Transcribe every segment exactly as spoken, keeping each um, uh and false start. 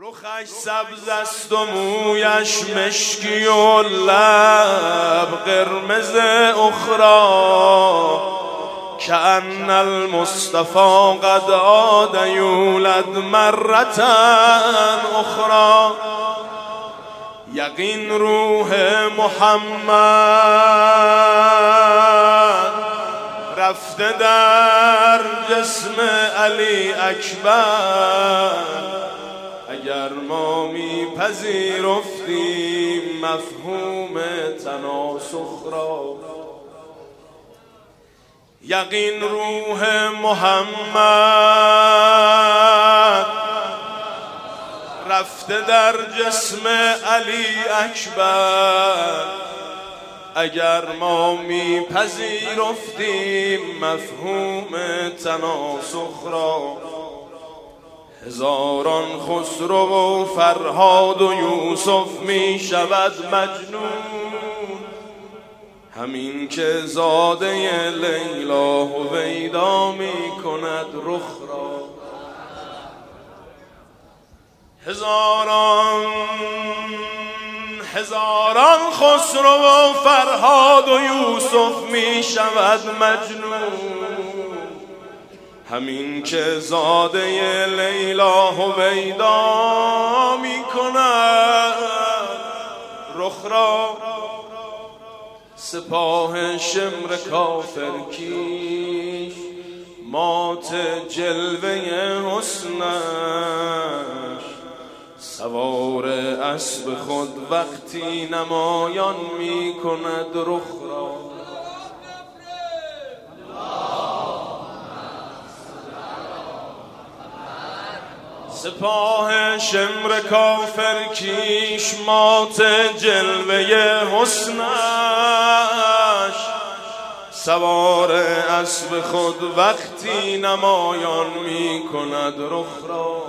رخش سبز است و مویش مشکی و لب قرمز اخرى کأن المصطفى قد عاد یولد مرة اخرى. یقین روح محمد رفته در جسم علی اکبر، اگر ما میپذیرفتیم مفهوم تناسخ را. یقین روح محمد رفته در جسم علی اکبر، اگر ما میپذیرفتیم مفهوم تناسخ را. هزاران خسرو و فرهاد و یوسف می شود مجنون، همین که زاده لیلا هویدا می کند رخ را. هزاران هزاران خسرو و فرهاد و یوسف می شود مجنون، همین که زاده لیلا هویدا می کند رخ را. سپاه شمر کافر کیش مات جلوه حسنش، سوار اسب خود وقتی نمایان می کند رخ را. سپاه شمر کافر کیش مات جلوه حسنش، سوار اسب خود وقتی نمایان می کند رخ را.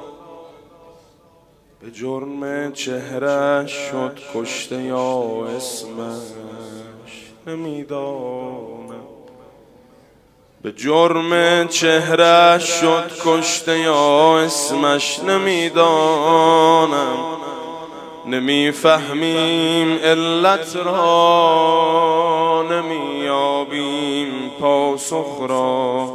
به جرم چهرش شد کشته یا اسمش نمیدانم، به جرم چهرش شد کشته یا اسمش نمیدانم. نمیفهمیم علت را، نمیابیم پاسخ را.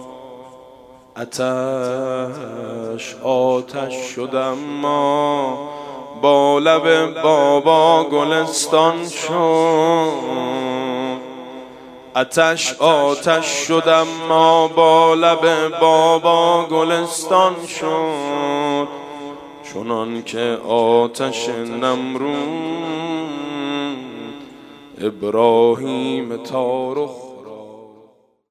آتش آتش شد اما با لب بابا گلستان شد، آتش آتش شد اما با لب بابا گلستان شد، چنان که آتش نمرود ابراهیم تارخ